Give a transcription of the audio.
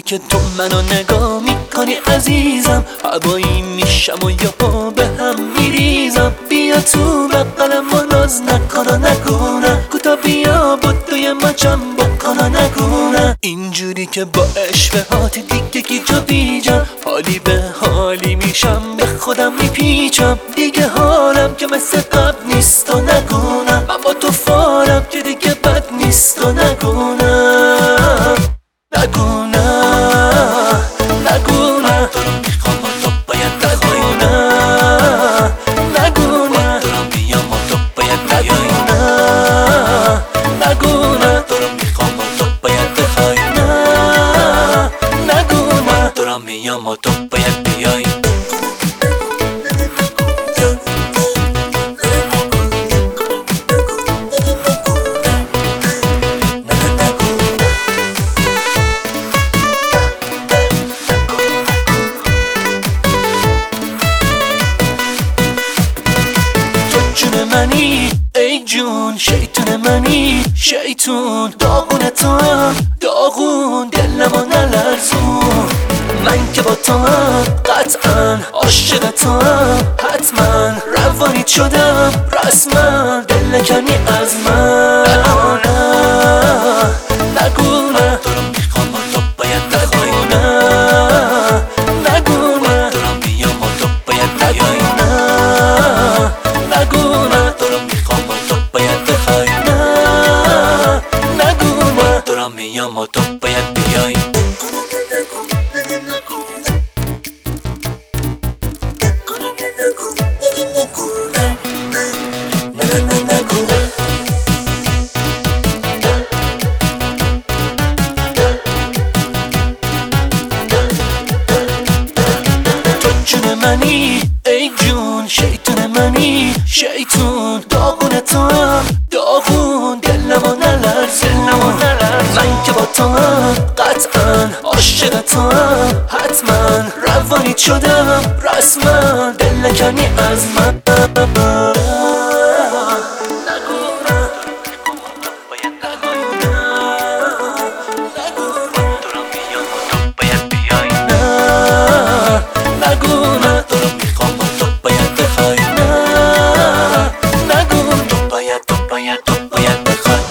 که تو منو نگاه میکنی عزیزم، هوایی میشم و یهو به هم میریزم. بیا تو بغلم و ناز نکن و نگونه، کوتا بیا بدوی مچم بکن و نگونه. اینجوری که با اشوهات دیگه گیجا بیجم، حالی به حالی میشم به خودم میپیچم. دیگه حالم که مثل قبل نیست و نگونم، من با تو فارم که دیگه بد نیست و نگونم. نگونم نگونم تو رو میخوام و تو باید نگونم. نگونم تو رو بیام و تو باید بیای. نگونم تو رو میخوام و تو باید بخوای. نگونم تو رو میام و تو باید بیای. جون منی ای جون، شیطون منی شیطون، داغون تو هم داغون، دلمو نلرزون. من که با تو هم قطعا عاشق تو هم حتما، روانیت شدم رسما، دل نکنی از من. نگونم تو رو میخوام و تو باید نگونم. نگونم تو رو بیام و تو باید بیای. نگونم تو رو میخوام و تو باید بخوای. نگونم تو رو میام و تو باید بیای. جون منی ای جون، شیطون منی شیطون، داغون تو هم داغون، دلمو نلرزون. من که با تو هم قطعا عاشق تو هم حتما، روانیت شدم رسما، دل نکنی از من. نگونم تو رو میخوام و تو باید بخوای. نگونم تو باید بخوای.